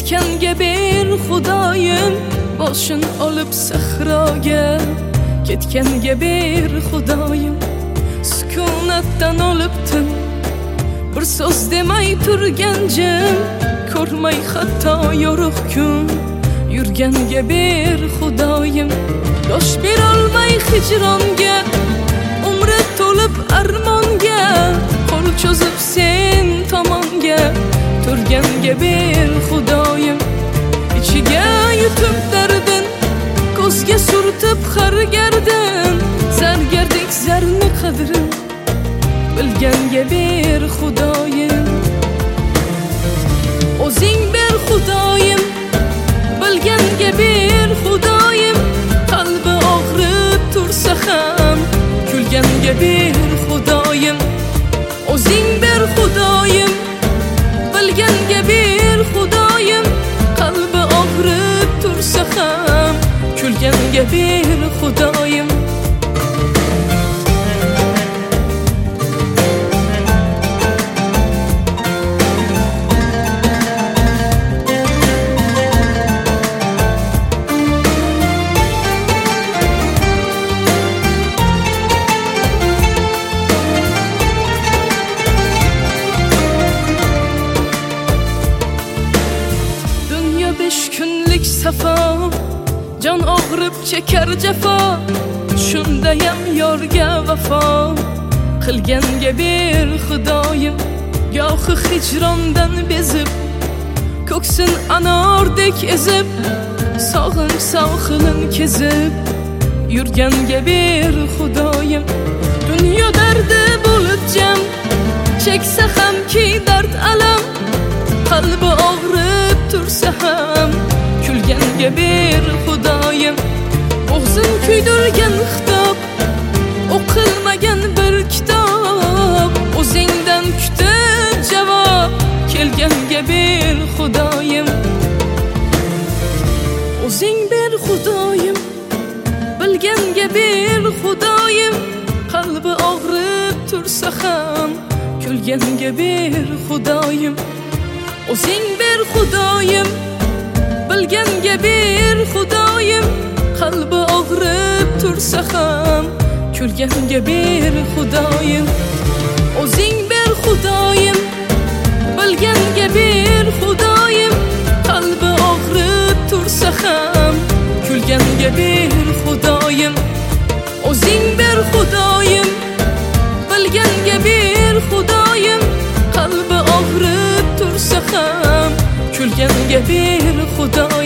ketganga ber Xudoyim boshini olib sahroga, ketganga ber Xudoyim sukunatdan olibtin, bir so'z demay turgan jim, ko'rmay xato yo'ruq kun yurganga ber Xudoyim, yosh berolmay hijronga, umri to'lib armonga, qo'l cho'zib sen tomonga turganga ber Xudoyim, ichiga yutib dardin, ko'zga surtib har gardin, zargardek zarni qadrin bilganga ber Xudoyim, o'zing ber Xudoyim, bilganga ber Xudoyim, qalbi og'rib tursa ham kulganga ber Xudoyim, o'zing ber Xudoyim, bilganga ber Xudoyim, qalbi og'rib tursa ham kulganga ber Xudoyim. Safo, jon og'rib chekar jafo, shundayam yorga vafo qilganga ber Xudoyim, gohi hijrondan bezib, ko'ksin anordek ezib, sog'inch sohilin kezib yurganga ber Xudoyim, dunyo dardi bo'lib jam, cheksa hamki dard alam, qalbi og'rib tursa ham kulganga ber Xudoyim, o'g'zin kuydirgan xitob, o'qilmagan bir kitob, o'zingdan kutib javob kelganga ber Xudoyim, o'zing ber Xudoyim, bilganga ber Xudoyim, qalbi og'rib tursa ham kulganga ber Xudoyim, o'zing ber Xudoyim, bilganga ber Xudoyim, qalbi og'rib tursa ham kulganga ber Xudoyim, o'zing ber Xudoyim, bilganga ber Xudoyim, qalbi og'rib tursa ham kulganga ber Xudoyim, o'zing ber Xudoyim, bilganga ber Xudoyim, qalbi og'rib tursa ham kulganga ber Xudoyim.